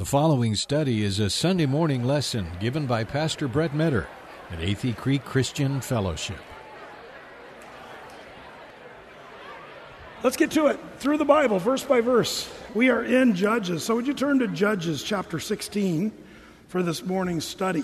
The following study is a Sunday morning lesson given by Pastor Brett Metter at Athey Creek Christian Fellowship. Let's get to it. Through the Bible, verse by verse. We are in Judges. So would you turn to Judges chapter 16 for this morning's study?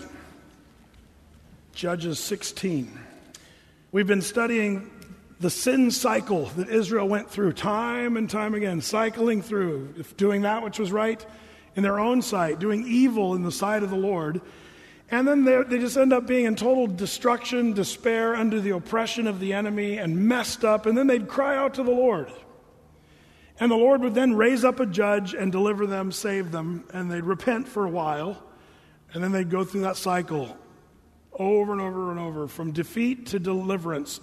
Judges 16. We've been studying the sin cycle that Israel went through time and time again, cycling through, doing that which was right in their own sight, doing evil in the sight of the Lord. And then they just end up being in total destruction, despair, under the oppression of the enemy, and messed up. And then they'd cry out to the Lord. And the Lord would then raise up a judge and deliver them, save them. And they'd repent for a while. And then they'd go through that cycle over and over and over, from defeat to deliverance,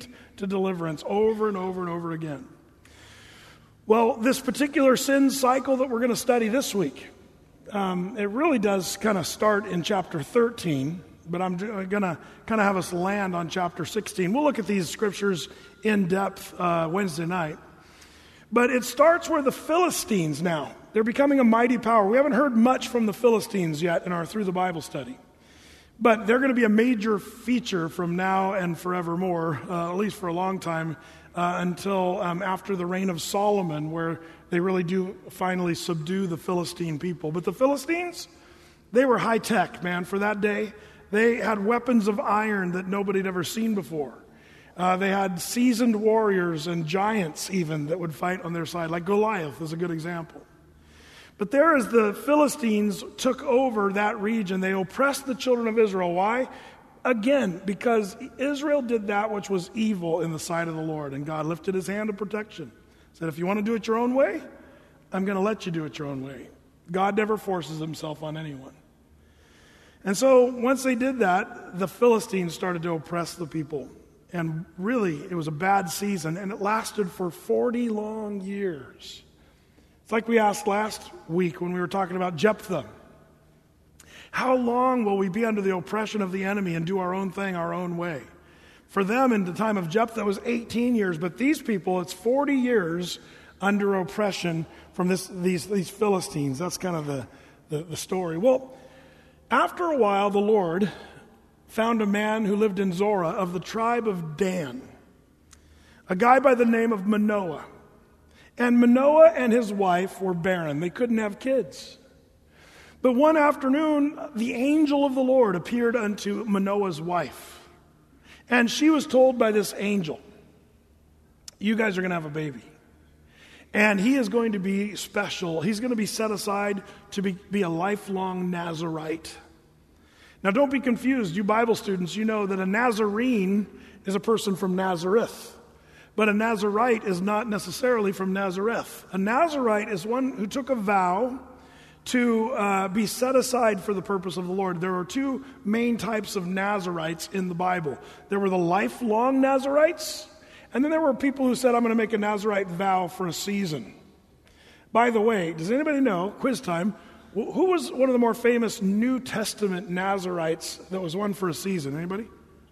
over and over and over again. Well, this particular sin cycle that we're going to study this week, it really does kind of start in chapter 13, but I'm going to kind of have us land on chapter 16. We'll look at these scriptures in depth Wednesday night. But it starts where the Philistines now, they're becoming a mighty power. We haven't heard much from the Philistines yet in our Through the Bible study. But they're going to be a major feature from now and forevermore, at least for a long time, until after the reign of Solomon, where they really do finally subdue the Philistine people. But the Philistines, they were high tech, man, for that day. They had weapons of iron that nobody had ever seen before. They had seasoned warriors and giants even that would fight on their side, like Goliath is a good example. But there, as the Philistines took over that region, they oppressed the children of Israel. Why? Again, because Israel did that which was evil in the sight of the Lord, and God lifted his hand of protection. Said, if you want to do it your own way, I'm going to let you do it your own way. God never forces himself on anyone. And so once they did that, the Philistines started to oppress the people. And really, it was a bad season, and it lasted for 40 long years. It's like we asked last week when we were talking about Jephthah. How long will we be under the oppression of the enemy and do our own thing our own way? For them, in the time of Jephthah, it was 18 years, but these people, it's 40 years under oppression from these Philistines. That's kind of the story. Well, after a while, the Lord found a man who lived in Zorah of the tribe of Dan, a guy by the name of Manoah. And Manoah and his wife were barren. They couldn't have kids. But one afternoon, the angel of the Lord appeared unto Manoah's wife. And she was told by this angel, you guys are going to have a baby. And he is going to be special. He's going to be set aside to be a lifelong Nazirite. Now, don't be confused. You Bible students, you know that a Nazarene is a person from Nazareth. But a Nazirite is not necessarily from Nazareth. A Nazirite is one who took a vow to be set aside for the purpose of the Lord. There are two main types of Nazirites in the Bible. There were the lifelong Nazirites, and then there were people who said, I'm going to make a Nazirite vow for a season. By the way, does anybody know, quiz time, who was one of the more famous New Testament Nazirites that was one for a season? Anybody?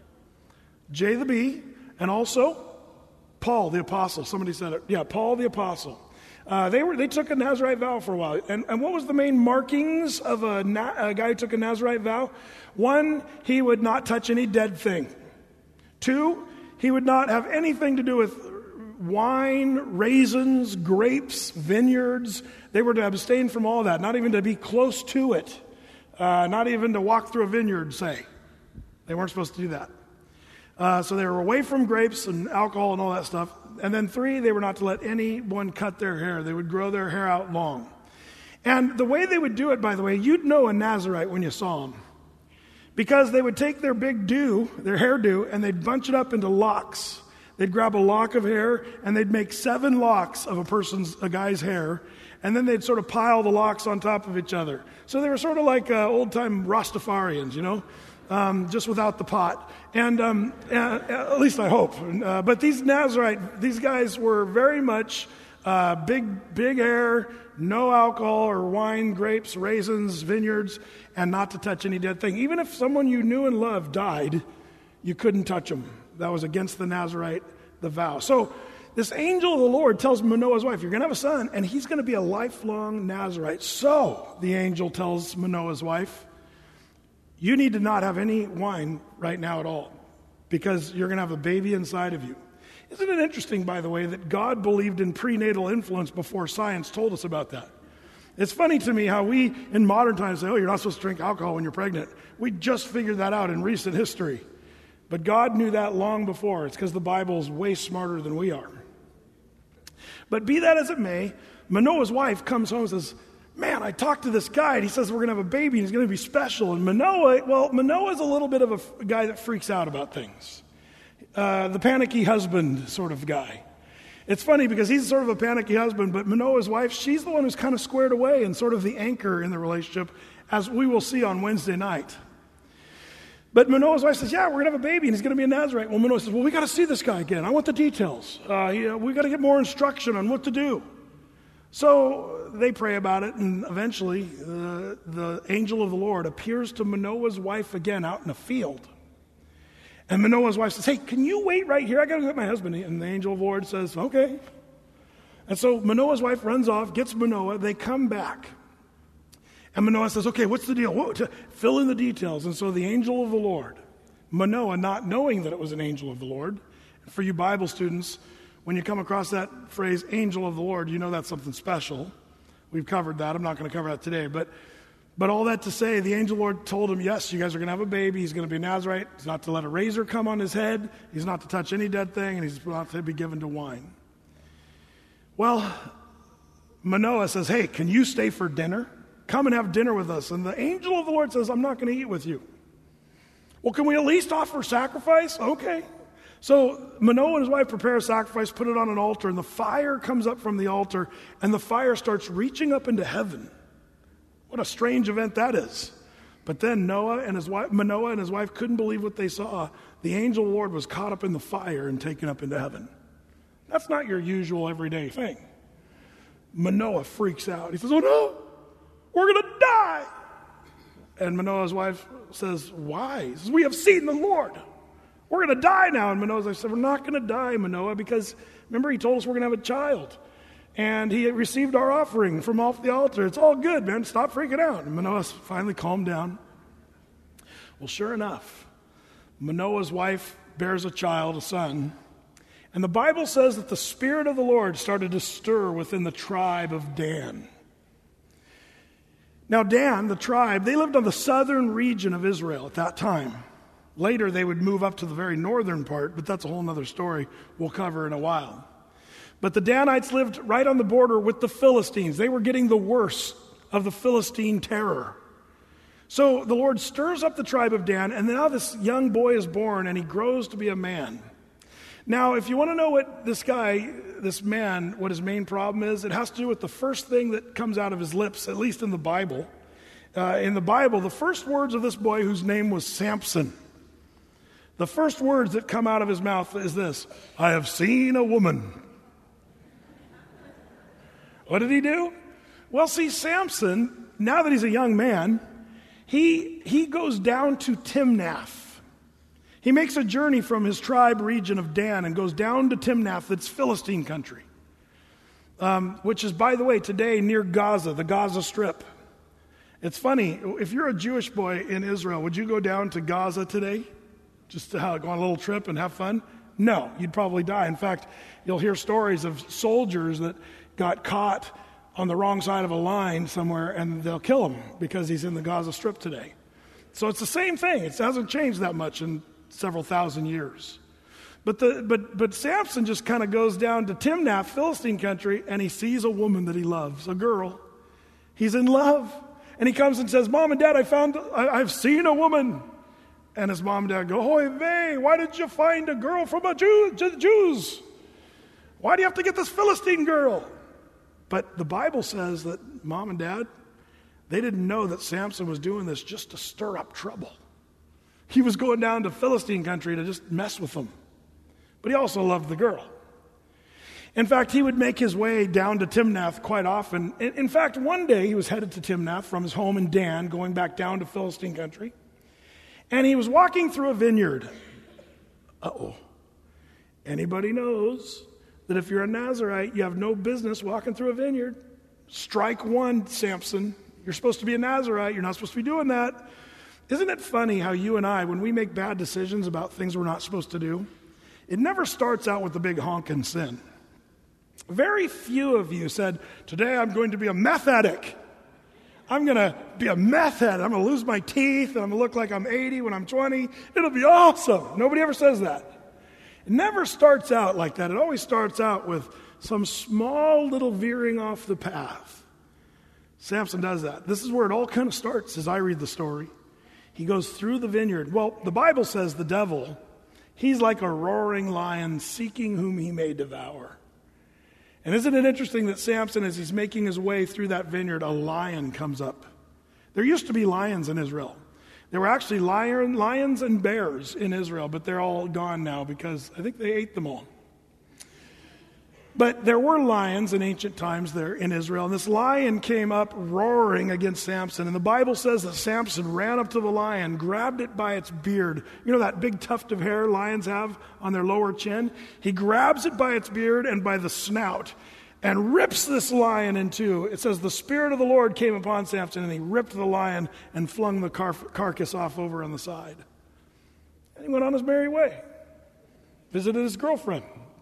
J the B, and also Paul the Apostle. Somebody said it. Yeah, Paul the Apostle. They took a Nazirite vow for a while. And what was the main markings of a guy who took a Nazirite vow? One, he would not touch any dead thing. Two, he would not have anything to do with wine, raisins, grapes, vineyards. They were to abstain from all that, not even to be close to it, not even to walk through a vineyard, say. They weren't supposed to do that. So they were away from grapes and alcohol and all that stuff. And then three, they were not to let anyone cut their hair. They would grow their hair out long. And the way they would do it, by the way, you'd know a Nazirite when you saw them. Because they would take their big their hairdo, and they'd bunch it up into locks. They'd grab a lock of hair, and they'd make 7 locks of a guy's hair, and then they'd sort of pile the locks on top of each other. So they were sort of like old-time Rastafarians, you know? Just without the pot. And at least I hope. But these Nazirite, these guys were very much big hair, no alcohol or wine, grapes, raisins, vineyards, and not to touch any dead thing. Even if someone you knew and loved died, you couldn't touch them. That was against the Nazirite, the vow. So this angel of the Lord tells Manoah's wife, you're going to have a son, and he's going to be a lifelong Nazirite. So, the angel tells Manoah's wife, you need to not have any wine right now at all, because you're going to have a baby inside of you. Isn't it interesting, by the way, that God believed in prenatal influence before science told us about that? It's funny to me how we, in modern times, say, oh, you're not supposed to drink alcohol when you're pregnant. We just figured that out in recent history. But God knew that long before. It's because the Bible is way smarter than we are. But be that as it may, Manoah's wife comes home and says, man, I talked to this guy, and he says we're going to have a baby, and he's going to be special. And Manoah's a little bit of a guy that freaks out about things. The panicky husband sort of guy. It's funny because he's sort of a panicky husband, but Manoah's wife, she's the one who's kind of squared away and sort of the anchor in the relationship, as we will see on Wednesday night. But Manoah's wife says, yeah, we're going to have a baby, and he's going to be a Nazirite. Well, Manoah says, well, we got to see this guy again. I want the details. We got to get more instruction on what to do. So they pray about it, and eventually the angel of the Lord appears to Manoah's wife again out in a field. And Manoah's wife says, hey, can you wait right here? I got to get my husband. And the angel of the Lord says, okay. And so Manoah's wife runs off, gets Manoah. They come back. And Manoah says, okay, what's the deal? Fill in the details. And so the angel of the Lord, Manoah, not knowing that it was an angel of the Lord, for you Bible students, when you come across that phrase, angel of the Lord, you know that's something special. We've covered that. I'm not going to cover that today. But all that to say, the angel of the Lord told him, yes, you guys are going to have a baby. He's going to be a Nazirite. He's not to let a razor come on his head. He's not to touch any dead thing. And he's not to be given to wine. Well, Manoah says, hey, can you stay for dinner? Come and have dinner with us. And the angel of the Lord says, I'm not going to eat with you. Well, can we at least offer sacrifice? Okay. So Manoah and his wife prepare a sacrifice, put it on an altar, and the fire comes up from the altar, and the fire starts reaching up into heaven. What a strange event that is. But then Manoah and his wife couldn't believe what they saw. The angel of the Lord was caught up in the fire and taken up into heaven. That's not your usual everyday thing. Manoah freaks out. He says, oh no, we're going to die. And Manoah's wife says, why? He says, we have seen the Lord. We're going to die now. And Manoah's wife said, we're not going to die, Manoah, because remember he told us we're going to have a child. And he received our offering from off the altar. It's all good, man. Stop freaking out. And Manoah finally calmed down. Well, sure enough, Manoah's wife bears a child, a son. And the Bible says that the Spirit of the Lord started to stir within the tribe of Dan. Now, Dan, the tribe, they lived on the southern region of Israel at that time. Later, they would move up to the very northern part, but that's a whole other story we'll cover in a while. But the Danites lived right on the border with the Philistines. They were getting the worst of the Philistine terror. So the Lord stirs up the tribe of Dan, and now this young boy is born, and he grows to be a man. Now, if you want to know what this man, what his main problem is, it has to do with the first thing that comes out of his lips, at least in the Bible. In the Bible, the first words of this boy, whose name was Samson, the first words that come out of his mouth is this: I have seen a woman. What did he do? Well, see, Samson, now that he's a young man, he goes down to Timnath. He makes a journey from his tribe region of Dan and goes down to Timnath, that's Philistine country, which is, by the way, today near Gaza, the Gaza Strip. It's funny, if you're a Jewish boy in Israel, would you go down to Gaza today just to go on a little trip and have fun? No, you'd probably die. In fact, you'll hear stories of soldiers that got caught on the wrong side of a line somewhere, and they'll kill him because he's in the Gaza Strip today. So it's the same thing. It hasn't changed that much in several thousand years. But Samson just kind of goes down to Timnath, Philistine country, and he sees a woman that he loves, a girl. He's in love. And he comes and says, Mom and Dad, I've seen a woman. And his mom and dad go, Hoy vey, why did you find a girl from the Jews? Why do you have to get this Philistine girl? But the Bible says that Mom and Dad, they didn't know that Samson was doing this just to stir up trouble. He was going down to Philistine country to just mess with them. But he also loved the girl. In fact, he would make his way down to Timnath quite often. In fact, one day he was headed to Timnath from his home in Dan, going back down to Philistine country. And he was walking through a vineyard. Anybody knows that if you're a Nazirite, you have no business walking through a vineyard. Strike one, Samson. You're supposed to be a Nazirite. You're not supposed to be doing that. Isn't it funny how you and I, when we make bad decisions about things we're not supposed to do, it never starts out with the big honking sin. Very few of you said, today I'm going to be a meth addict. I'm going to be a meth head. I'm going to lose my teeth, and I'm going to look like I'm 80 when I'm 20. It'll be awesome. Nobody ever says that. It never starts out like that. It always starts out with some small little veering off the path. Samson does that. This is where it all kind of starts as I read the story. He goes through the vineyard. Well, the Bible says the devil, he's like a roaring lion seeking whom he may devour. And isn't it interesting that Samson, as he's making his way through that vineyard, a lion comes up. There used to be lions in Israel. There were actually lions and bears in Israel, but they're all gone now because I think they ate them all. But there were lions in ancient times there in Israel, and this lion came up roaring against Samson. And the Bible says that Samson ran up to the lion, grabbed it by its beard. You know that big tuft of hair lions have on their lower chin? He grabs it by its beard and by the snout and rips this lion in two. It says the Spirit of the Lord came upon Samson, and he ripped the lion and flung the carcass off over on the side. And he went on his merry way, visited his girlfriend.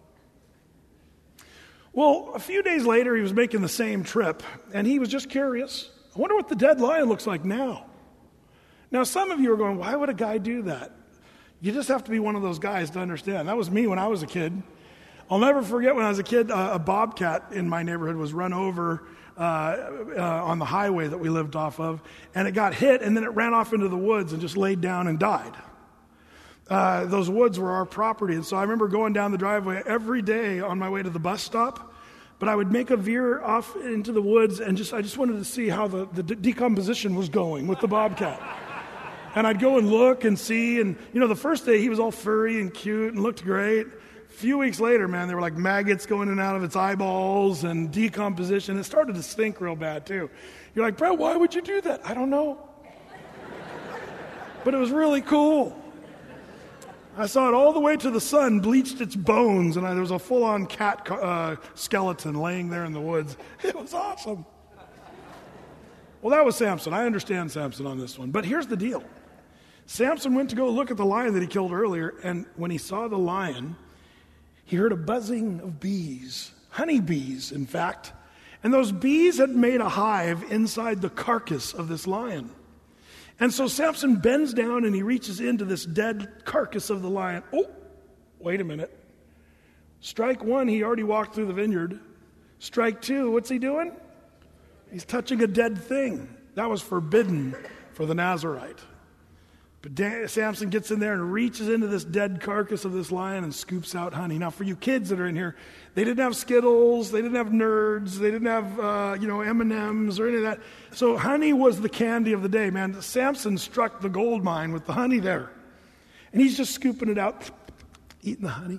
Well, a few days later, he was making the same trip, and he was just curious. I wonder what the dead lion looks like now. Now, some of you are going, why would a guy do that? You just have to be one of those guys to understand. That was me when I was a kid. I'll never forget when I was a kid, a bobcat in my neighborhood was run over on the highway that we lived off of, and it got hit, and then it ran off into the woods and just laid down and died. Those woods were our property, and so I remember going down the driveway every day on my way to the bus stop, but I would make a veer off into the woods, and I just wanted to see how the decomposition was going with the bobcat. And I'd go and look and see, and the first day he was all furry and cute and looked great. A few weeks later, man, there were like maggots going in and out of its eyeballs and decomposition. It started to stink real bad, too. You're like, Brett, why would you do that? I don't know. But it was really cool. I saw it all the way to the sun, bleached its bones, and there was a full-on cat skeleton laying there in the woods. It was awesome. Well, that was Samson. I understand Samson on this one. But here's the deal. Samson went to go look at the lion that he killed earlier, and when he saw the lion, he heard a buzzing of bees, honeybees, in fact. And those bees had made a hive inside the carcass of this lion. And so Samson bends down and he reaches into this dead carcass of the lion. Oh, wait a minute. Strike one, he already walked through the vineyard. Strike two, what's he doing? He's touching a dead thing. That was forbidden for the Nazirite. But Samson gets in there and reaches into this dead carcass of this lion and scoops out honey. Now, for you kids that are in here, they didn't have Skittles, they didn't have Nerds, they didn't have M&Ms or any of that. So honey was the candy of the day, man. Samson struck the gold mine with the honey there. And he's just scooping it out, eating the honey.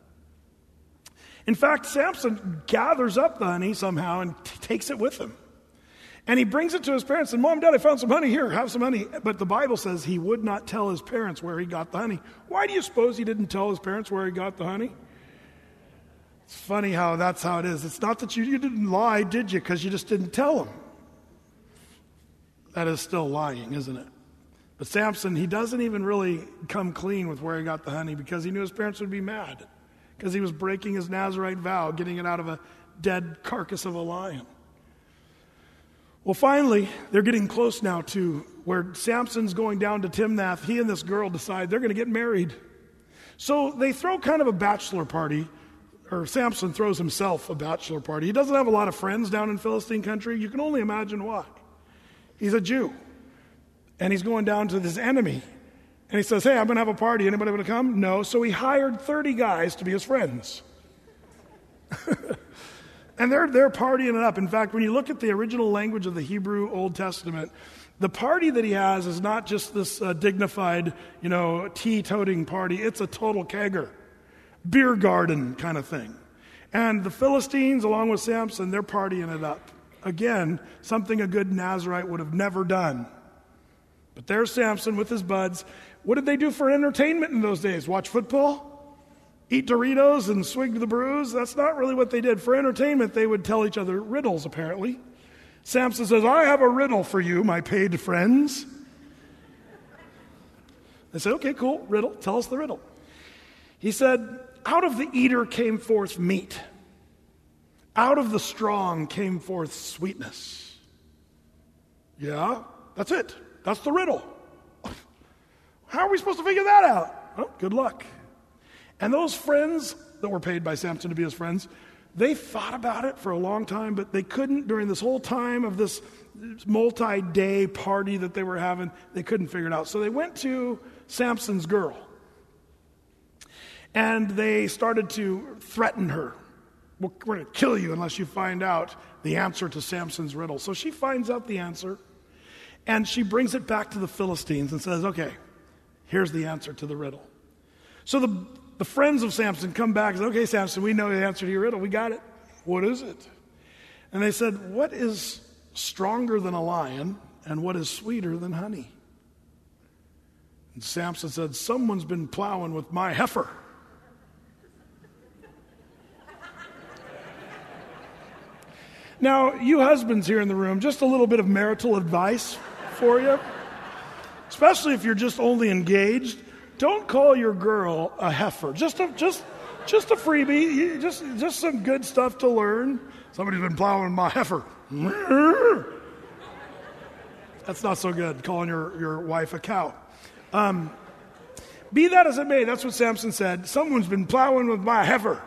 In fact, Samson gathers up the honey somehow and takes it with him. And he brings it to his parents and, Mom, Dad, I found some honey here. Have some honey. But the Bible says he would not tell his parents where he got the honey. Why do you suppose he didn't tell his parents where he got the honey? It's funny how that's how it is. It's not that you didn't lie, did you? Because you just didn't tell them. That is still lying, isn't it? But Samson, he doesn't even really come clean with where he got the honey because he knew his parents would be mad. Because he was breaking his Nazirite vow, getting it out of a dead carcass of a lion. Well, finally, they're getting close now to where Samson's going down to Timnath. He and this girl decide they're going to get married. So they throw kind of a bachelor party, or Samson throws himself a bachelor party. He doesn't have a lot of friends down in Philistine country. You can only imagine why. He's a Jew, and he's going down to this enemy. And he says, hey, I'm going to have a party. Anybody want to come? No. So he hired 30 guys to be his friends. And they're partying it up. In fact, when you look at the original language of the Hebrew Old Testament, the party that he has is not just this dignified, tea-toting party. It's a total kegger, beer garden kind of thing. And the Philistines, along with Samson, they're partying it up. Again, something a good Nazirite would have never done. But there's Samson with his buds. What did they do for entertainment in those days? Watch football? eat Doritos and swig the brews. That's not really what they did. For entertainment, they would tell each other riddles, apparently. Samson says, I have a riddle for you, my paid friends. They said, okay, cool, riddle, tell us the riddle. He said, out of the eater came forth meat. Out of the strong came forth sweetness. Yeah, that's it. That's the riddle. How are we supposed to figure that out? Well, good luck. And those friends that were paid by Samson to be his friends, they thought about it for a long time, but they couldn't, during this whole time of this multi-day party that they were having, they couldn't figure it out. So they went to Samson's girl, and they started to threaten her. We're going to kill you unless you find out the answer to Samson's riddle. So she finds out the answer, and she brings it back to the Philistines and says, okay, here's the answer to the riddle. So the friends of Samson come back and say, okay, Samson, we know the answer to your riddle. We got it. What is it? And they said, what is stronger than a lion and what is sweeter than honey? And Samson said, someone's been plowing with my heifer. Now, you husbands here in the room, just a little bit of marital advice for you. Especially if you're just only engaged. Don't call your girl a heifer. Just a freebie. Just some good stuff to learn. Somebody's been plowing my heifer. That's not so good, calling your wife a cow. Be that as it may, that's what Samson said. Someone's been plowing with my heifer.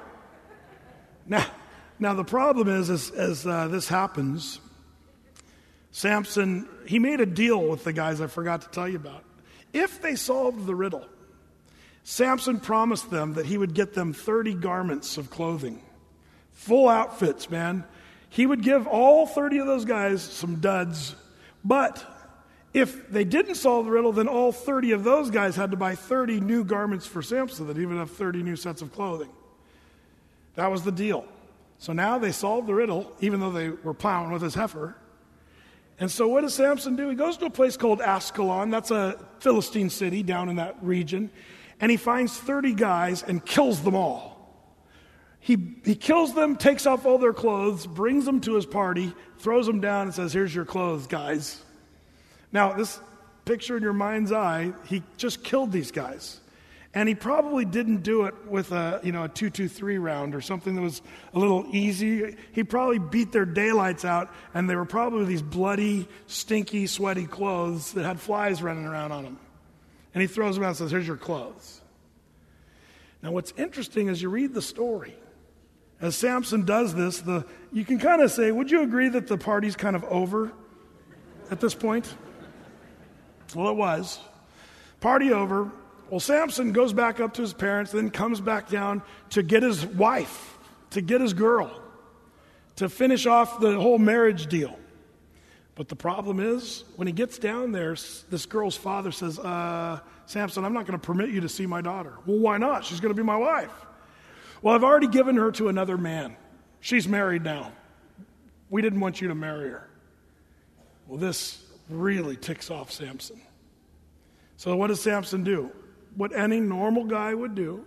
Now the problem is, as this happens, Samson, he made a deal with the guys I forgot to tell you about. If they solved the riddle, Samson promised them that he would get them 30 garments of clothing. Full outfits, man. He would give all 30 of those guys some duds. But if they didn't solve the riddle, then all 30 of those guys had to buy 30 new garments for Samson that he would have 30 new sets of clothing. That was the deal. So now they solved the riddle, even though they were plowing with his heifer. And so what does Samson do? He goes to a place called Ascalon. That's a Philistine city down in that region. And he finds 30 guys and kills them all. He kills them, takes off all their clothes, brings them to his party, throws them down and says, here's your clothes, guys. Now, this picture in your mind's eye, he just killed these guys. And he probably didn't do it with a 2-2-3 round or something that was a little easy. He probably beat their daylights out, and they were probably these bloody, stinky, sweaty clothes that had flies running around on them. And he throws them out and says, here's your clothes. Now what's interesting is you read the story. As Samson does this, you can kind of say, would you agree that the party's kind of over at this point? Well, it was. Party over. Well, Samson goes back up to his parents, then comes back down to get his wife, to get his girl, to finish off the whole marriage deal. But the problem is, when he gets down there, this girl's father says, Samson, I'm not going to permit you to see my daughter. Well, why not? She's going to be my wife. Well, I've already given her to another man. She's married now. We didn't want you to marry her. Well, this really ticks off Samson. So what does Samson do? What any normal guy would do.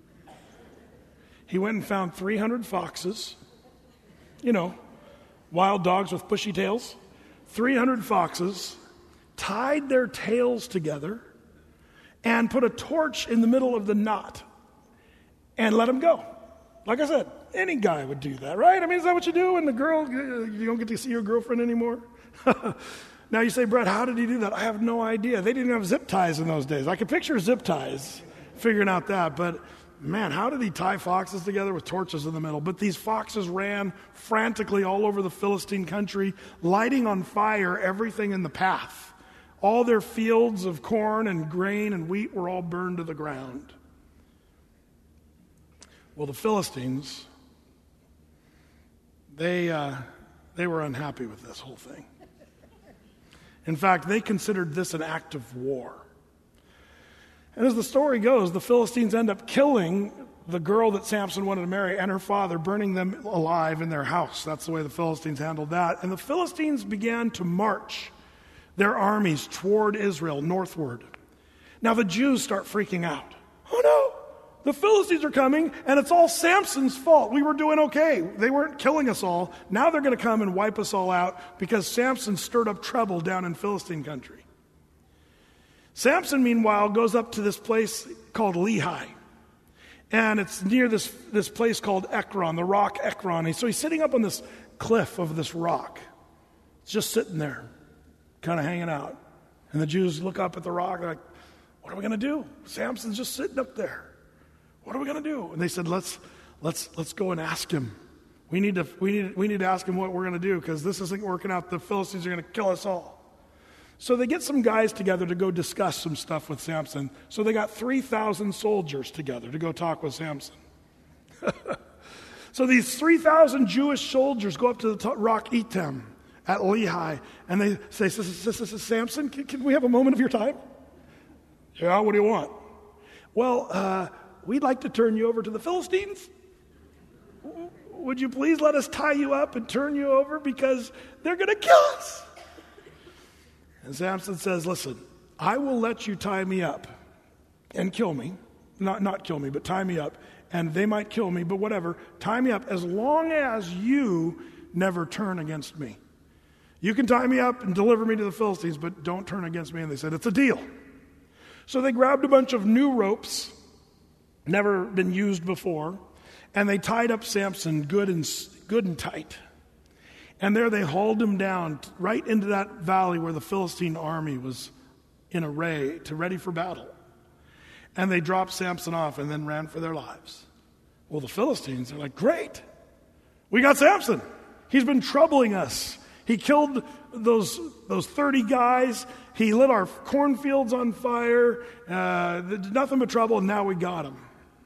He went and found 300 foxes, wild dogs with bushy tails, 300 foxes, tied their tails together, and put a torch in the middle of the knot and let them go. Like I said, any guy would do that, right? I mean, is that what you do when you don't get to see your girlfriend anymore? Now you say, Brett, how did he do that? I have no idea. They didn't have zip ties in those days. I could picture zip ties, figuring out that. But man, how did he tie foxes together with torches in the middle? But these foxes ran frantically all over the Philistine country, lighting on fire everything in the path. All their fields of corn and grain and wheat were all burned to the ground. Well, the Philistines, they were unhappy with this whole thing. In fact, they considered this an act of war. And as the story goes, the Philistines end up killing the girl that Samson wanted to marry and her father, burning them alive in their house. That's the way the Philistines handled that. And the Philistines began to march their armies toward Israel, northward. Now the Jews start freaking out. Oh no, the Philistines are coming, and it's all Samson's fault. We were doing okay. They weren't killing us all. Now they're going to come and wipe us all out because Samson stirred up trouble down in Philistine country. Samson, meanwhile, goes up to this place called Lehi. And it's near this place called Ekron, the rock Ekron. And so he's sitting up on this cliff of this rock. It's just sitting there, kind of hanging out. And the Jews look up at the rock, they're like, what are we going to do? Samson's just sitting up there. What are we going to do? And they said, let's go and ask him. We need to ask him what we're going to do because this isn't working out. The Philistines are going to kill us all. So they get some guys together to go discuss some stuff with Samson. So they got 3,000 soldiers together to go talk with Samson. So these 3,000 Jewish soldiers go up to the rock Etam at Lehi, and they say, Samson, can we have a moment of your time? Yeah, what do you want? Well, we'd like to turn you over to the Philistines. Would you please let us tie you up and turn you over because they're going to kill us? And Samson says, listen, I will let you tie me up and kill me. Not kill me, but tie me up. And they might kill me, but whatever. Tie me up as long as you never turn against me. You can tie me up and deliver me to the Philistines, but don't turn against me. And they said, it's a deal. So they grabbed a bunch of new ropes, never been used before, and they tied up Samson good and tight. And there they hauled him down right into that valley where the Philistine army was in array to ready for battle. And they dropped Samson off and then ran for their lives. Well, the Philistines are like, great, we got Samson. He's been troubling us. He killed those 30 guys. He lit our cornfields on fire. Nothing but trouble, and now we got him.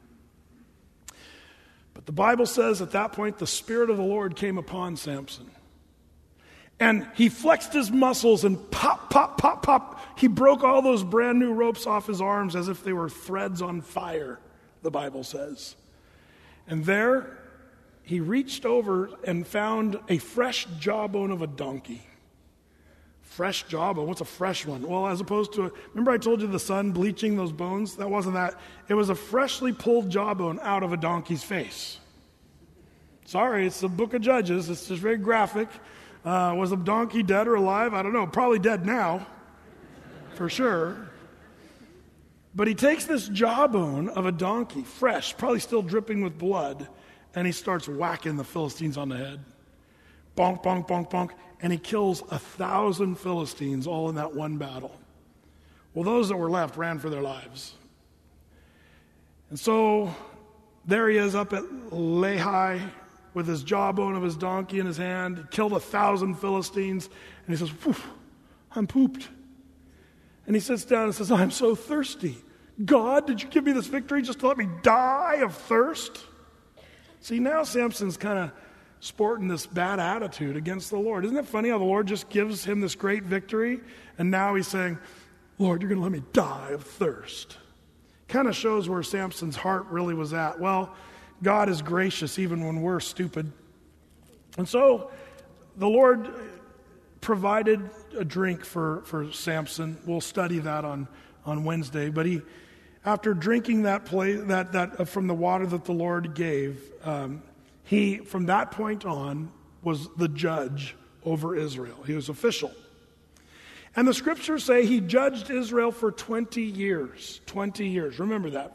But the Bible says at that point the Spirit of the Lord came upon Samson. And he flexed his muscles and pop, pop, pop, pop. He broke all those brand new ropes off his arms as if they were threads on fire, the Bible says. And there he reached over and found a fresh jawbone of a donkey. Fresh jawbone. What's a fresh one? Well, as opposed to, remember I told you the sun bleaching those bones? That wasn't that. It was a freshly pulled jawbone out of a donkey's face. Sorry, it's the book of Judges. It's just very graphic. Was the donkey dead or alive? I don't know. Probably dead now, for sure. But he takes this jawbone of a donkey, fresh, probably still dripping with blood, and he starts whacking the Philistines on the head. Bonk, bonk, bonk, bonk. And he kills 1,000 Philistines all in that one battle. Well, those that were left ran for their lives. And so there he is up at Lehi with his jawbone of his donkey in his hand. He killed 1,000 Philistines. And he says, I'm pooped. And he sits down and says, I'm so thirsty. God, did you give me this victory just to let me die of thirst? See, now Samson's kind of sporting this bad attitude against the Lord. Isn't it funny how the Lord just gives him this great victory, and now he's saying, Lord, you're going to let me die of thirst. Kind of shows where Samson's heart really was at. Well, God is gracious even when we're stupid. And so the Lord provided a drink for Samson. We'll study that on Wednesday. But he, after drinking that from the water that the Lord gave, he, from that point on, was the judge over Israel. He was official. And the scriptures say he judged Israel for 20 years. 20 years. Remember that.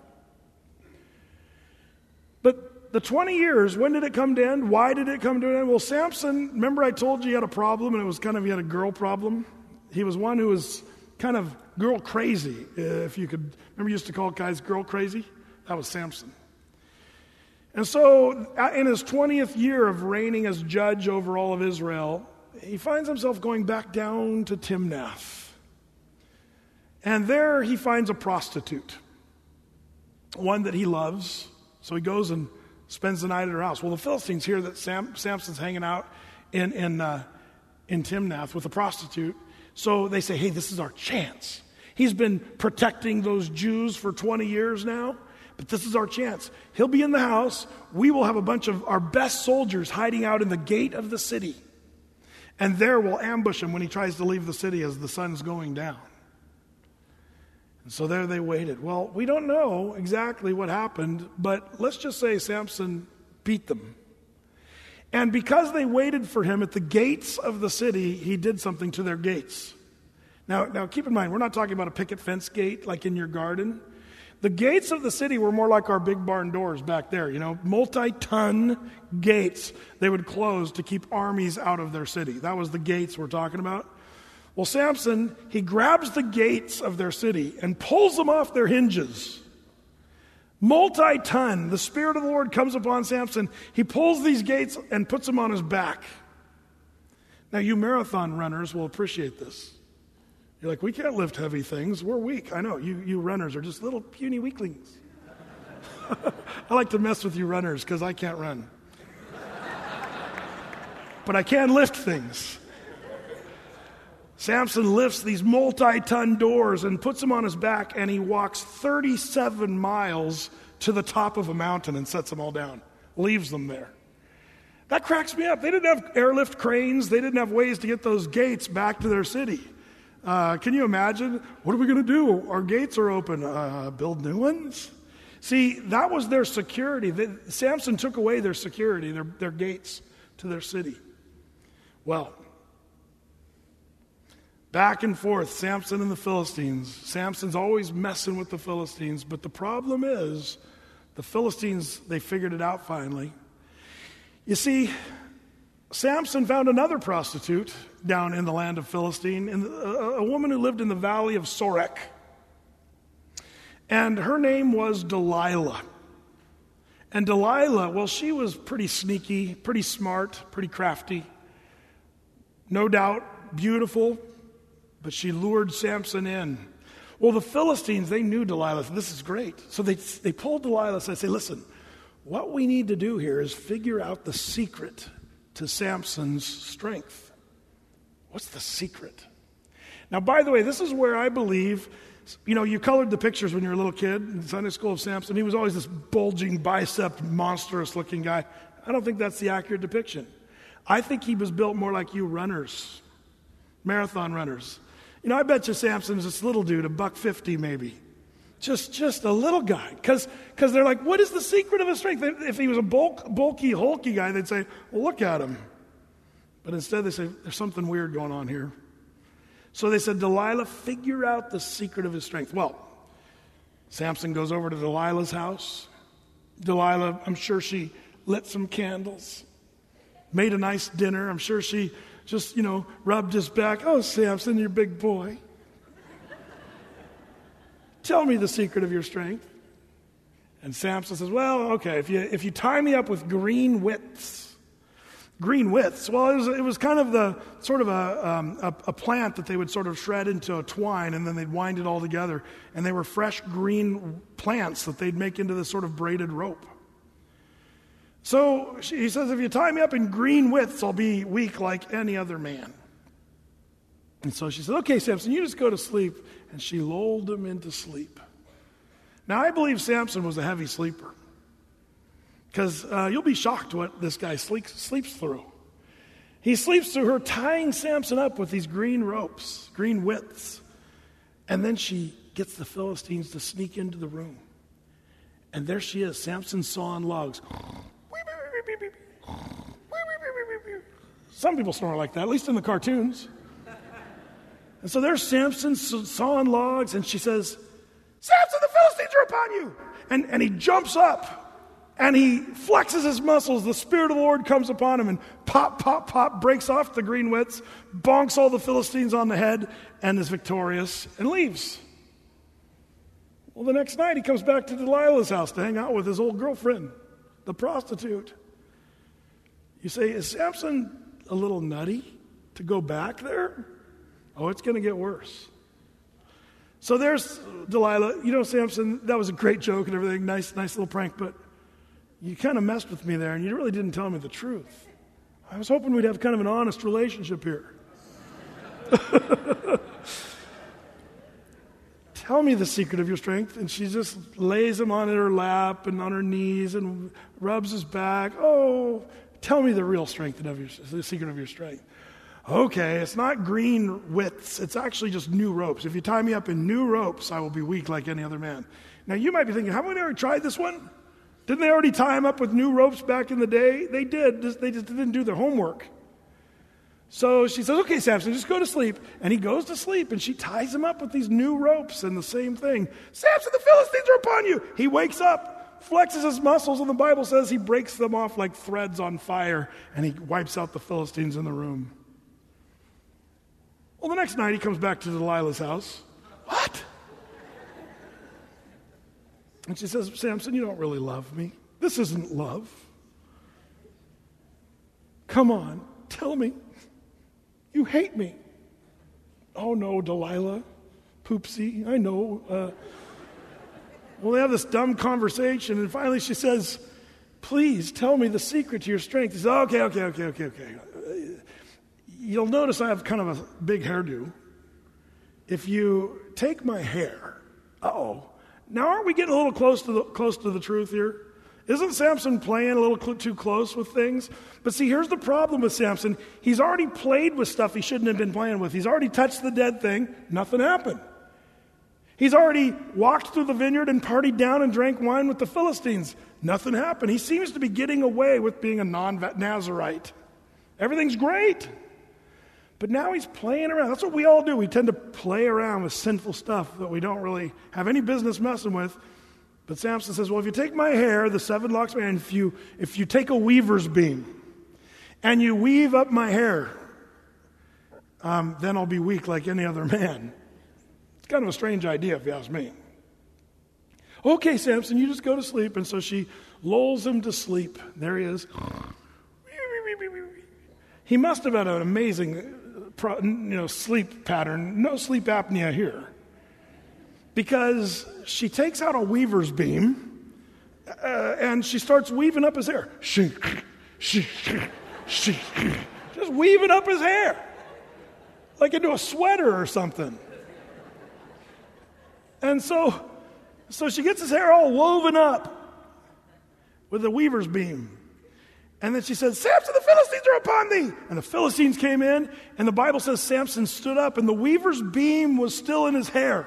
But the 20 years, when did it come to end? Why did it come to an end? Well, Samson, remember I told you he had a problem, and it was he had a girl problem? He was one who was kind of girl crazy, if you could. Remember you used to call guys girl crazy? That was Samson. And so in his 20th year of reigning as judge over all of Israel, he finds himself going back down to Timnath. And there he finds a prostitute, one that he loves. So he goes and spends the night at her house. Well, the Philistines hear that Samson's hanging out in Timnath with a prostitute. So they say, hey, this is our chance. He's been protecting those Jews for 20 years now. But this is our chance. He'll be in the house. We will have a bunch of our best soldiers hiding out in the gate of the city. And there we'll ambush him when he tries to leave the city as the sun's going down. And so there they waited. Well, we don't know exactly what happened, but let's just say Samson beat them. And because they waited for him at the gates of the city, he did something to their gates. Now keep in mind, we're not talking about a picket fence gate like in your garden. The gates of the city were more like our big barn doors back there, multi-ton gates they would close to keep armies out of their city. That was the gates we're talking about. Well, Samson, he grabs the gates of their city and pulls them off their hinges. Multi-ton, the Spirit of the Lord comes upon Samson. He pulls these gates and puts them on his back. Now, you marathon runners will appreciate this. You're like, we can't lift heavy things. We're weak. I know. You runners are just little puny weaklings. I like to mess with you runners because I can't run. But I can lift things. Samson lifts these multi-ton doors and puts them on his back, and he walks 37 miles to the top of a mountain and sets them all down, leaves them there. That cracks me up. They didn't have airlift cranes. They didn't have ways to get those gates back to their city. Can you imagine? What are we going to do? Our gates are open. Build new ones? See, that was their security. Samson took away their security, their gates to their city. Well, back and forth, Samson and the Philistines. Samson's always messing with the Philistines, but the problem is the Philistines, they figured it out finally. You see, Samson found another prostitute down in the land of Philistine, a woman who lived in the valley of Sorek. And her name was Delilah. And Delilah, well, she was pretty sneaky, pretty smart, pretty crafty. No doubt beautiful, but she lured Samson in. Well, the Philistines, they knew Delilah. This is great. So they pulled Delilah aside and say, listen, what we need to do here is figure out the secret to Samson's strength. What's the secret? Now, by the way, this is where I believe, you colored the pictures when you were a little kid in Sunday school of Samson. He was always this bulging bicep, monstrous looking guy. I don't think that's the accurate depiction. I think he was built more like you runners, marathon runners. I bet you Samson's this little dude, $150 maybe. Just a little guy. Because they're like, what is the secret of his strength? If he was a bulky, hulky guy, they'd say, well, look at him. But instead they say, there's something weird going on here. So they said, Delilah, figure out the secret of his strength. Well, Samson goes over to Delilah's house. Delilah, I'm sure she lit some candles, made a nice dinner. I'm sure she just, rubbed his back. Oh, Samson, you're a big boy. Tell me the secret of your strength. And Samson says, well, okay, if you tie me up with green withs. Green withs, well, it was kind of the sort of a plant that they would sort of shred into a twine, and then they'd wind it all together. And they were fresh green plants that they'd make into this sort of braided rope. So he says, if you tie me up in green withs, I'll be weak like any other man. And so she said, okay, Samson, you just go to sleep. And she lulled him into sleep. Now, I believe Samson was a heavy sleeper. Because you'll be shocked what this guy sleeps through. He sleeps through her tying Samson up with these green ropes, green withs. And then she gets the Philistines to sneak into the room. And there she is, Samson sawing logs. Some people snore like that, at least in the cartoons. And so there's Samson sawing logs, and she says, Samson, the Philistines are upon you. And he jumps up, and he flexes his muscles. The Spirit of the Lord comes upon him, and pop, pop, pop, breaks off the green withs, bonks all the Philistines on the head, and is victorious, and leaves. Well, the next night, he comes back to Delilah's house to hang out with his old girlfriend, the prostitute. You say, is Samson a little nutty to go back there? Oh, it's going to get worse. So there's Delilah. Samson, that was a great joke and everything, nice little prank, but you kind of messed with me there, and you really didn't tell me the truth. I was hoping we'd have kind of an honest relationship here. Tell me the secret of your strength. And she just lays him on her lap and on her knees and rubs his back. Oh, tell me the real strength of the secret of your strength. Okay, it's not green widths. It's actually just new ropes. If you tie me up in new ropes, I will be weak like any other man. Now, you might be thinking, haven't we already tried this one? Didn't they already tie him up with new ropes back in the day? They did. They just didn't do their homework. So she says, okay, Samson, just go to sleep. And he goes to sleep, and she ties him up with these new ropes and the same thing. Samson, the Philistines are upon you. He wakes up, flexes his muscles, and the Bible says he breaks them off like threads on fire, and he wipes out the Philistines in the room. Well, the next night he comes back to Delilah's house. What? And she says, Samson, you don't really love me. This isn't love. Come on, tell me. You hate me. Oh no, Delilah. Poopsie, I know. Well, they have this dumb conversation, and finally she says, please tell me the secret to your strength. He says, okay. You'll notice I have kind of a big hairdo. If you take my hair, now aren't we getting a little close to the truth here? Isn't Samson playing a little too close with things? But see, here's the problem with Samson. He's already played with stuff he shouldn't have been playing with. He's already touched the dead thing. Nothing happened. He's already walked through the vineyard and partied down and drank wine with the Philistines. Nothing happened. He seems to be getting away with being a non-Nazirite. Everything's great. But now he's playing around. That's what we all do. We tend to play around with sinful stuff that we don't really have any business messing with. But Samson says, well, if you take my hair, the 7 locks of my hair, and if you take a weaver's beam and you weave up my hair, then I'll be weak like any other man. It's kind of a strange idea if you ask me. Okay, Samson, you just go to sleep. And so she lulls him to sleep. There he is. He must have had an amazing sleep pattern. No sleep apnea here. Because she takes out a weaver's beam and she starts weaving up his hair. Just weaving up his hair. Like into a sweater or something. And so she gets his hair all woven up with a weaver's beam. And then she says, Samson, the Philistines are upon thee. And the Philistines came in, and the Bible says Samson stood up, and the weaver's beam was still in his hair.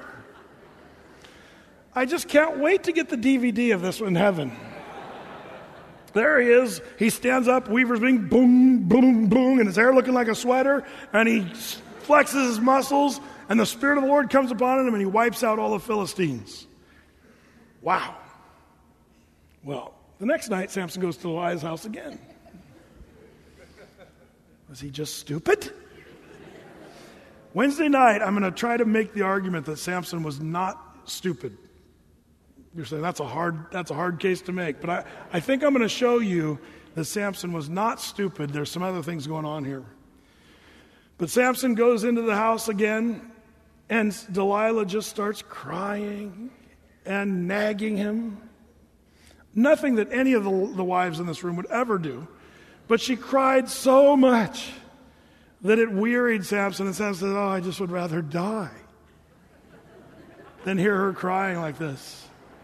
I just can't wait to get the DVD of this in heaven. There he is. He stands up, weaver's beam, boom, boom, boom, and his hair looking like a sweater, and he flexes his muscles, and the Spirit of the Lord comes upon him, and he wipes out all the Philistines. Wow. Well, the next night, Samson goes to Delilah's house again. Was he just stupid? Wednesday night, I'm going to try to make the argument that Samson was not stupid. You're saying that's a hard case to make. But I think I'm going to show you that Samson was not stupid. There's some other things going on here. But Samson goes into the house again, and Delilah just starts crying and nagging him. Nothing that any of the wives in this room would ever do. But she cried so much that it wearied Samson. And Samson said, I just would rather die than hear her crying like this.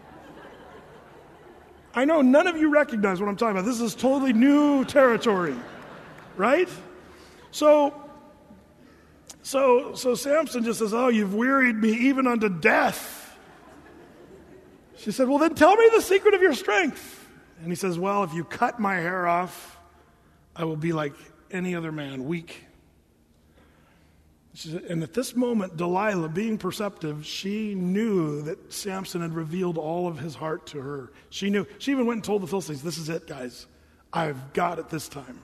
I know none of you recognize what I'm talking about. This is totally new territory, right? So Samson just says, you've wearied me even unto death. She said, well, then tell me the secret of your strength. And he says, well, if you cut my hair off, I will be like any other man, weak. She said, and at this moment, Delilah, being perceptive, she knew that Samson had revealed all of his heart to her. She knew. She even went and told the Philistines, this is it, guys. I've got it this time.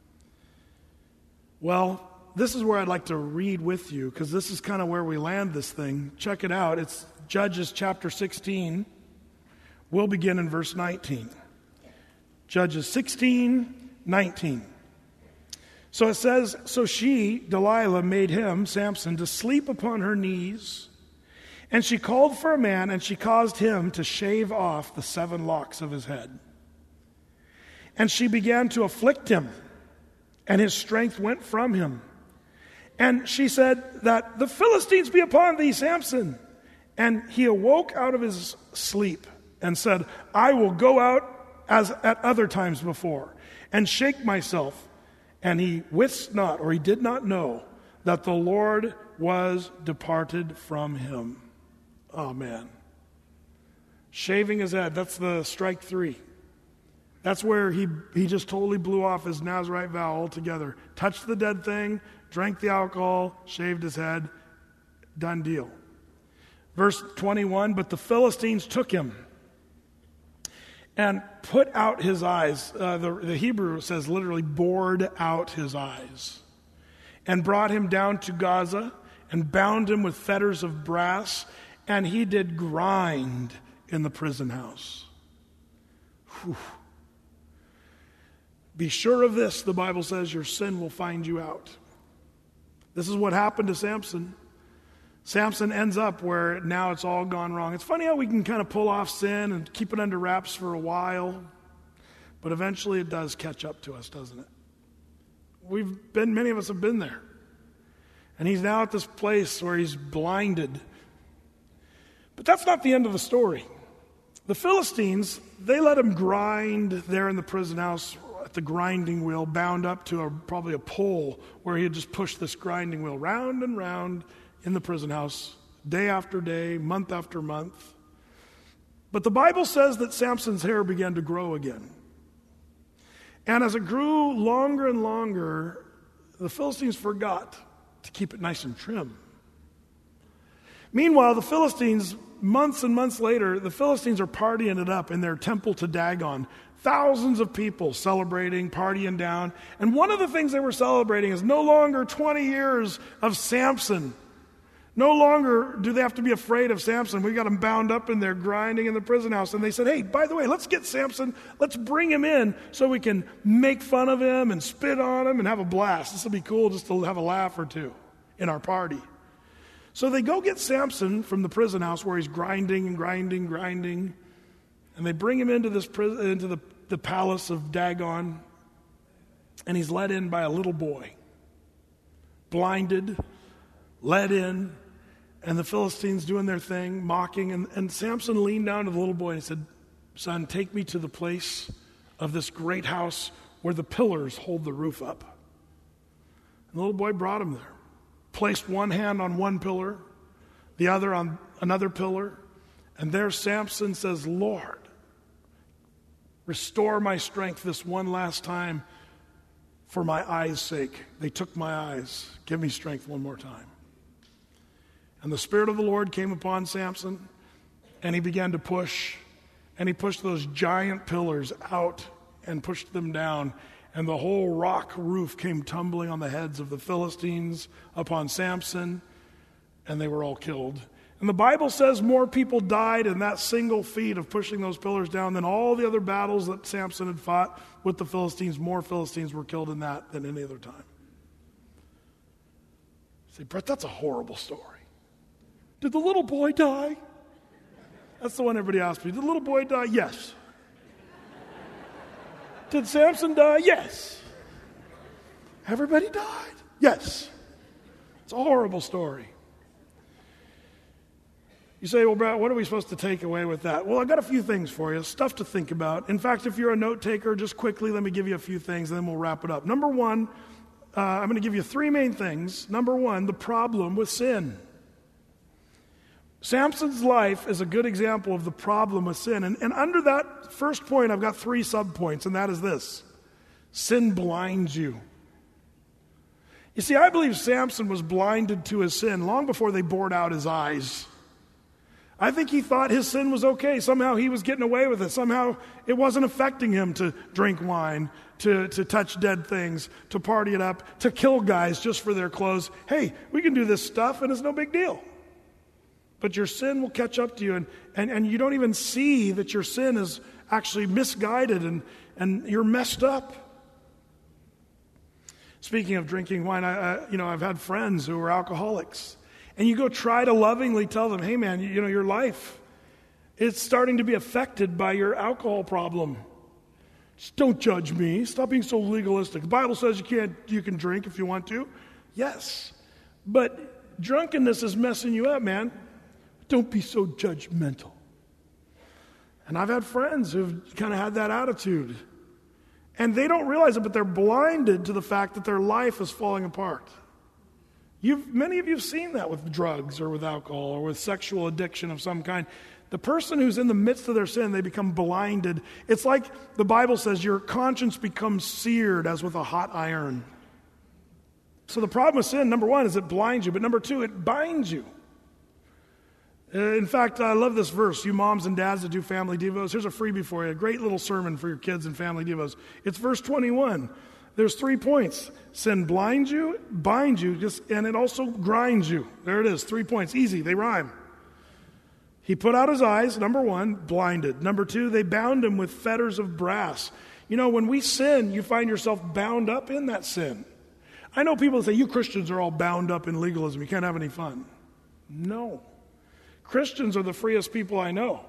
Well, this is where I'd like to read with you, because this is kind of where we land this thing. Check it out. It's Judges chapter 16. We'll begin in verse 19. Judges 16:19. So it says, so she, Delilah, made him, Samson, to sleep upon her knees. And she called for a man, and she caused him to shave off the 7 locks of his head. And she began to afflict him, and his strength went from him. And she said that the Philistines be upon thee, Samson. And he awoke out of his sleep and said, I will go out as at other times before and shake myself And he wist not, or he did not know, that the Lord was departed from him. Oh, man. Shaving his head, that's the strike 3. That's where he just totally blew off his Nazirite vow altogether. Touched the dead thing, drank the alcohol, shaved his head. Done deal. Verse 21, but the Philistines took him and put out his eyes. The Hebrew says literally bored out his eyes. And brought him down to Gaza and bound him with fetters of brass. And he did grind in the prison house. Whew. Be sure of this, the Bible says, your sin will find you out. This is what happened to Samson. Samson ends up where now it's all gone wrong. It's funny how we can kind of pull off sin and keep it under wraps for a while, but eventually it does catch up to us, doesn't it? Many of us have been there. And he's now at this place where he's blinded. But that's not the end of the story. The Philistines, they let him grind there in the prison house at the grinding wheel, bound up to probably a pole where he had just pushed this grinding wheel round and round in the prison house, day after day, month after month. But the Bible says that Samson's hair began to grow again. And as it grew longer and longer, the Philistines forgot to keep it nice and trim. Meanwhile, the Philistines, months and months later, the Philistines are partying it up in their temple to Dagon. Thousands of people celebrating, partying down. And one of the things they were celebrating is no longer 20 years of Samson. No longer do they have to be afraid of Samson. We got him bound up in there, grinding in the prison house. And they said, hey, by the way, let's get Samson. Let's bring him in so we can make fun of him and spit on him and have a blast. This will be cool just to have a laugh or two in our party. So they go get Samson from the prison house where he's grinding and grinding, grinding. And they bring him into the palace of Dagon. And he's led in by a little boy. Blinded, led in. And the Philistines doing their thing, mocking. And Samson leaned down to the little boy and said, son, take me to the place of this great house where the pillars hold the roof up. And the little boy brought him there. Placed one hand on one pillar, the other on another pillar. And there Samson says, Lord, restore my strength this one last time for my eyes' sake. They took my eyes. Give me strength one more time. And the Spirit of the Lord came upon Samson, and he began to push. And he pushed those giant pillars out and pushed them down. And the whole rock roof came tumbling on the heads of the Philistines, upon Samson, and they were all killed. And the Bible says more people died in that single feat of pushing those pillars down than all the other battles that Samson had fought with the Philistines. More Philistines were killed in that than any other time. You say, Brett, that's a horrible story. Did the little boy die? That's the one everybody asks me. Did the little boy die? Yes. Did Samson die? Yes. Everybody died? Yes. It's a horrible story. You say, well, Brad, what are we supposed to take away with that? Well, I've got a few things for you, stuff to think about. In fact, if you're a note taker, just quickly, let me give you a few things, and then we'll wrap it up. Number one, I'm going to give you three main things. Number one, the problem with sin. Samson's life is a good example of the problem with sin. And under that first point, I've got three subpoints, and that is this. Sin blinds you. You see, I believe Samson was blinded to his sin long before they bored out his eyes. I think he thought his sin was okay. Somehow he was getting away with it. Somehow it wasn't affecting him to drink wine, to touch dead things, to party it up, to kill guys just for their clothes. Hey, we can do this stuff, and it's no big deal. But your sin will catch up to you, and you don't even see that your sin is actually misguided and you're messed up. Speaking of drinking wine, I've had friends who are alcoholics, and you go try to lovingly tell them, hey man, your life, it's starting to be affected by your alcohol problem. Just don't judge me. Stop being so legalistic. The Bible says you can drink if you want to. Yes, but drunkenness is messing you up, man. Don't be so judgmental. And I've had friends who've kind of had that attitude. And they don't realize it, but they're blinded to the fact that their life is falling apart. Many of you have seen that with drugs or with alcohol or with sexual addiction of some kind. The person who's in the midst of their sin, they become blinded. It's like the Bible says, your conscience becomes seared as with a hot iron. So the problem with sin, number one, is it blinds you. But number two, it binds you. In fact, I love this verse. You moms and dads that do family devos, here's a freebie for you. A great little sermon for your kids and family devos. It's verse 21. There's 3 points. Sin blinds you, binds you, and it also grinds you. There it is, 3 points. Easy, they rhyme. He put out his eyes, number one, blinded. Number two, they bound him with fetters of brass. You know, when we sin, you find yourself bound up in that sin. I know people say, you Christians are all bound up in legalism. You can't have any fun. No. Christians are the freest people I know.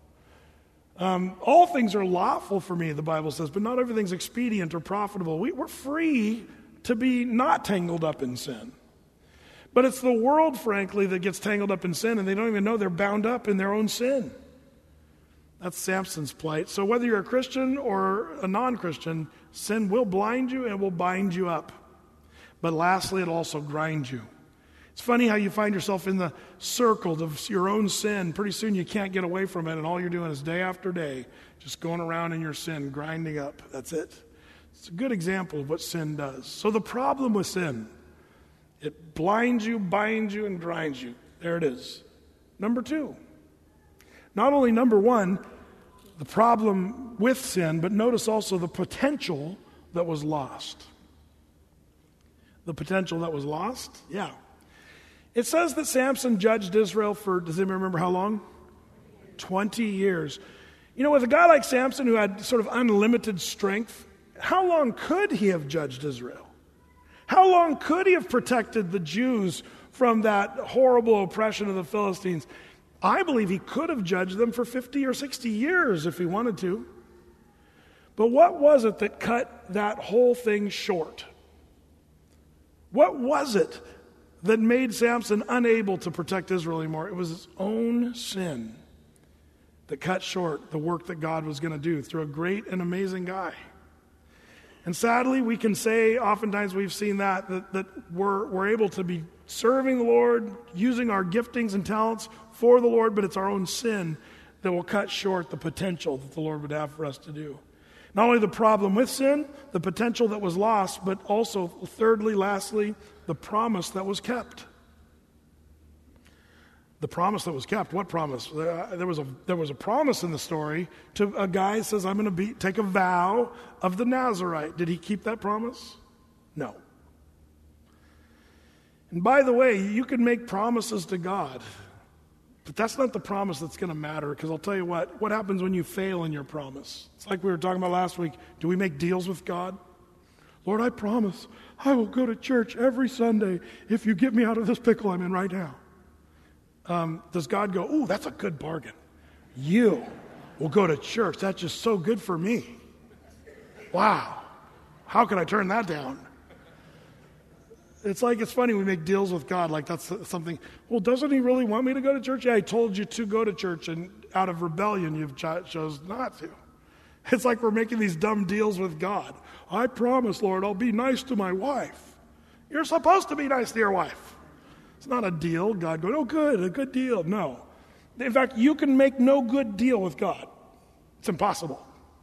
All things are lawful for me, the Bible says, but not everything's expedient or profitable. We're free to be not tangled up in sin. But it's the world, frankly, that gets tangled up in sin, and they don't even know they're bound up in their own sin. That's Samson's plight. So whether you're a Christian or a non-Christian, sin will blind you and it will bind you up. But lastly, it also grinds you. It's funny how you find yourself in the circle of your own sin. Pretty soon you can't get away from it, and all you're doing is day after day just going around in your sin, grinding up. That's it. It's a good example of what sin does. So the problem with sin, it blinds you, binds you, and grinds you. There it is. Number two. Not only number one, the problem with sin, but notice also the potential that was lost. The potential that was lost? Yeah. It says that Samson judged Israel for, does anyone remember how long? 20 years. You know, with a guy like Samson who had sort of unlimited strength, how long could he have judged Israel? How long could he have protected the Jews from that horrible oppression of the Philistines? I believe he could have judged them for 50 or 60 years if he wanted to. But what was it that cut that whole thing short? What was it that made Samson unable to protect Israel anymore? It was his own sin that cut short the work that God was going to do through a great and amazing guy. And sadly, we can say, oftentimes we've seen that we're able to be serving the Lord, using our giftings and talents for the Lord, but it's our own sin that will cut short the potential that the Lord would have for us to do. Not only the problem with sin, the potential that was lost, but also, thirdly, lastly, the promise that was kept. The promise that was kept. What promise? There was a promise in the story to a guy who says, I'm going to take a vow of the Nazarite. Did he keep that promise? No. And by the way, you can make promises to God, but that's not the promise that's going to matter, because I'll tell you what happens when you fail in your promise? It's like we were talking about last week. Do we make deals with God? Lord, I promise I will go to church every Sunday if you get me out of this pickle I'm in right now. Does God go, ooh, that's a good bargain. You will go to church. That's just so good for me. Wow. How can I turn that down? It's funny, we make deals with God like that's something. Well, doesn't he really want me to go to church? Yeah, I told you to go to church, and out of rebellion you've chose not to. It's like we're making these dumb deals with God. I promise, Lord, I'll be nice to my wife. You're supposed to be nice to your wife. It's not a deal. God goes, oh, good, a good deal. No. In fact, you can make no good deal with God. It's impossible.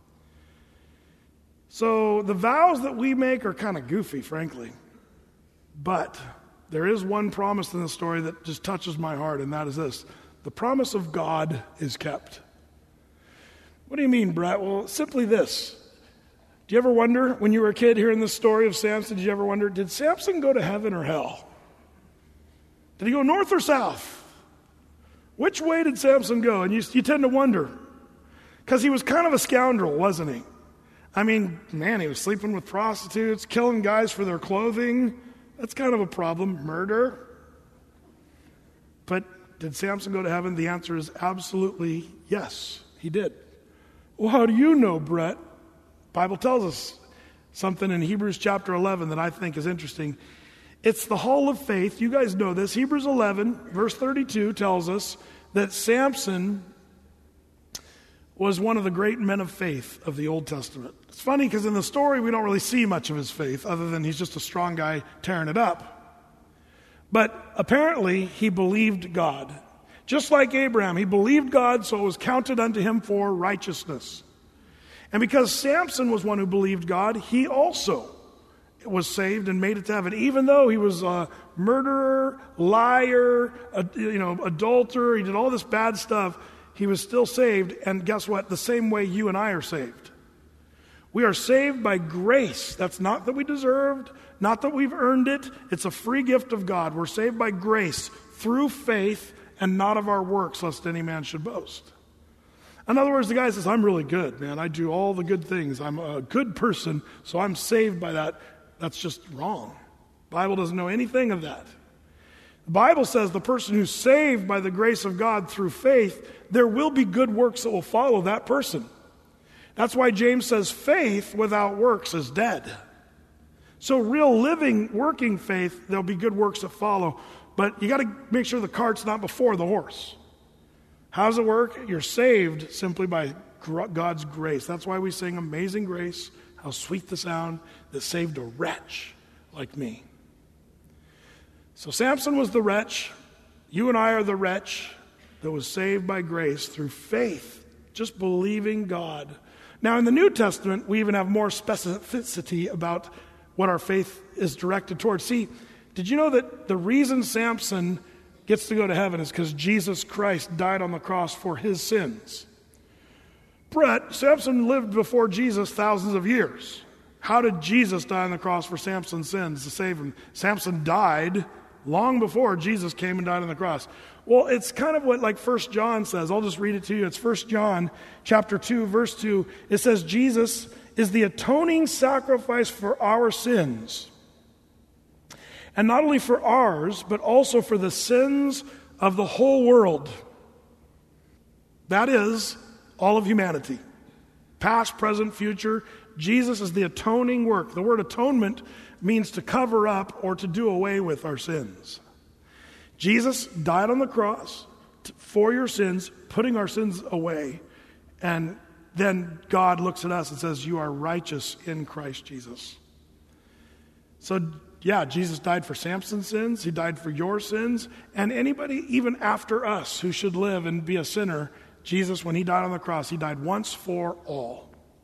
So the vows that we make are kind of goofy, frankly. But there is one promise in the story that just touches my heart, and that is this. The promise of God is kept. What do you mean, Brett? Well, simply this. Do you ever wonder, when you were a kid hearing the story of Samson, did you ever wonder, did Samson go to heaven or hell? Did he go north or south? Which way did Samson go? And you tend to wonder. Because he was kind of a scoundrel, wasn't he? I mean, man, he was sleeping with prostitutes, killing guys for their clothing. That's kind of a problem. Murder. But did Samson go to heaven? The answer is absolutely yes, he did. Well, how do you know, Brett? The Bible tells us something in Hebrews chapter 11 that I think is interesting. It's the hall of faith. You guys know this. Hebrews 11, verse 32 tells us that Samson was one of the great men of faith of the Old Testament. It's funny because in the story we don't really see much of his faith other than he's just a strong guy tearing it up. But apparently he believed God. Just like Abraham, he believed God, so it was counted unto him for righteousness. And because Samson was one who believed God, he also was saved and made it to heaven, even though he was a murderer, liar, adulterer. He did all this bad stuff. He was still saved, and guess what? The same way you and I are saved. We are saved by grace. That's not that we deserved, not that we've earned it. It's a free gift of God. We're saved by grace through faith and not of our works, lest any man should boast. In other words, the guy says, I'm really good, man. I do all the good things. I'm a good person, so I'm saved by that. That's just wrong. The Bible doesn't know anything of that. The Bible says the person who's saved by the grace of God through faith, there will be good works that will follow that person. That's why James says faith without works is dead. So real living, working faith, there'll be good works that follow. But you got to make sure the cart's not before the horse. How does it work? You're saved simply by God's grace. That's why we sing Amazing Grace, how sweet the sound that saved a wretch like me. So Samson was the wretch. You and I are the wretch that was saved by grace through faith, just believing God. Now in the New Testament, we even have more specificity about what our faith is directed towards. See, did you know that the reason Samson gets to go to heaven is because Jesus Christ died on the cross for his sins? Brett, Samson lived before Jesus thousands of years. How did Jesus die on the cross for Samson's sins to save him? Samson died long before Jesus came and died on the cross. Well, it's kind of what like 1 John says. I'll just read it to you. It's 1 John chapter 2, verse 2. It says, Jesus is the atoning sacrifice for our sins. And not only for ours, but also for the sins of the whole world. That is, all of humanity. Past, present, future. Jesus is the atoning work. The word atonement means to cover up or to do away with our sins. Jesus died on the cross for your sins, putting our sins away. And then God looks at us and says, you are righteous in Christ Jesus. So, yeah, Jesus died for Samson's sins. He died for your sins. And anybody, even after us, who should live and be a sinner, Jesus, when he died on the cross, he died once for all.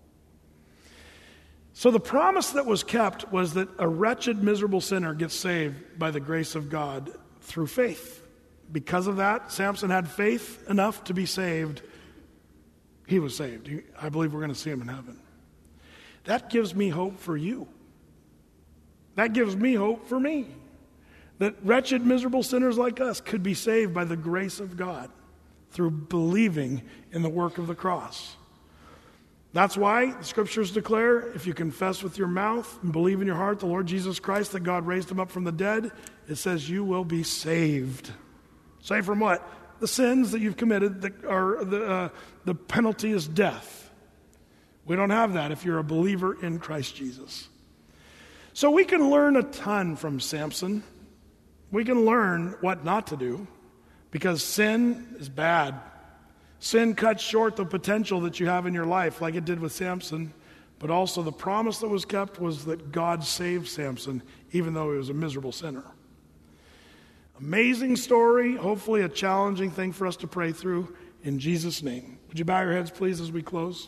So the promise that was kept was that a wretched, miserable sinner gets saved by the grace of God through faith. Because of that, Samson had faith enough to be saved. He was saved. I believe we're going to see him in heaven. That gives me hope for you. That gives me hope for me. That wretched, miserable sinners like us could be saved by the grace of God through believing in the work of the cross. That's why the scriptures declare, if you confess with your mouth and believe in your heart the Lord Jesus Christ, that God raised him up from the dead, it says you will be saved. Saved from what? The sins that you've committed, the penalty is death. We don't have that if you're a believer in Christ Jesus. So we can learn a ton from Samson. We can learn what not to do, because sin is bad. Sin cuts short the potential that you have in your life, like it did with Samson. But also the promise that was kept was that God saved Samson, even though he was a miserable sinner. Amazing story, hopefully a challenging thing for us to pray through in Jesus' name. Would you bow your heads, please, as we close?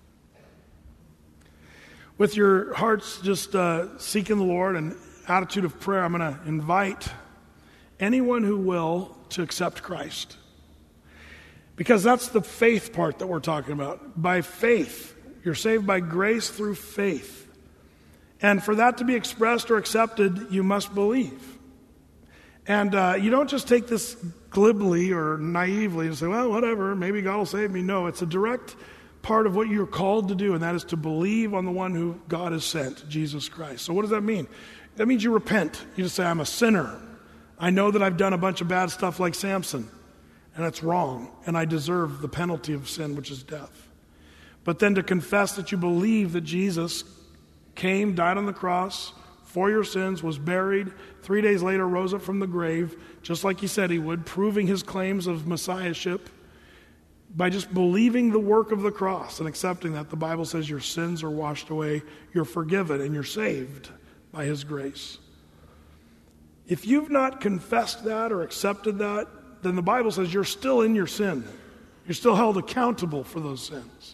With your hearts just seeking the Lord and attitude of prayer, I'm going to invite anyone who will to accept Christ. Because that's the faith part that we're talking about. By faith. You're saved by grace through faith. And for that to be expressed or accepted, you must believe. And you don't just take this glibly or naively and say, well, whatever, maybe God will save me. No, it's a direct part of what you're called to do, and that is to believe on the one who God has sent, Jesus Christ. So what does that mean? That means you repent. You just say, I'm a sinner. I know that I've done a bunch of bad stuff like Samson. And it's wrong, and I deserve the penalty of sin, which is death. But then to confess that you believe that Jesus came, died on the cross for your sins, was buried, 3 days later rose up from the grave, just like he said he would, proving his claims of messiahship. By just believing the work of the cross and accepting that, the Bible says your sins are washed away, you're forgiven, and you're saved by His grace. If you've not confessed that or accepted that, then the Bible says you're still in your sin. You're still held accountable for those sins.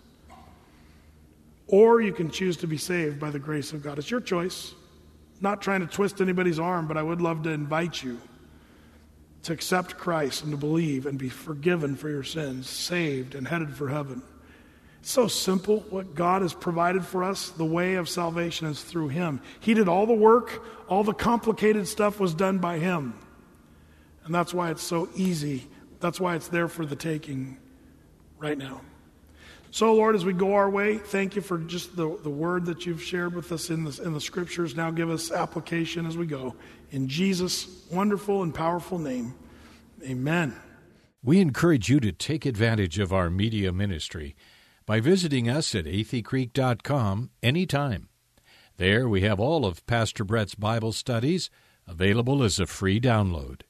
Or you can choose to be saved by the grace of God. It's your choice. Not trying to twist anybody's arm, but I would love to invite you to accept Christ and to believe and be forgiven for your sins, saved and headed for heaven. It's so simple what God has provided for us. The way of salvation is through Him. He did all the work. All the complicated stuff was done by Him. And that's why it's so easy. That's why it's there for the taking right now. So, Lord, as we go our way, thank you for just the word that you've shared with us in the Scriptures. Now give us application as we go. In Jesus' wonderful and powerful name, amen. We encourage you to take advantage of our media ministry by visiting us at atheycreek.com anytime. There we have all of Pastor Brett's Bible studies available as a free download.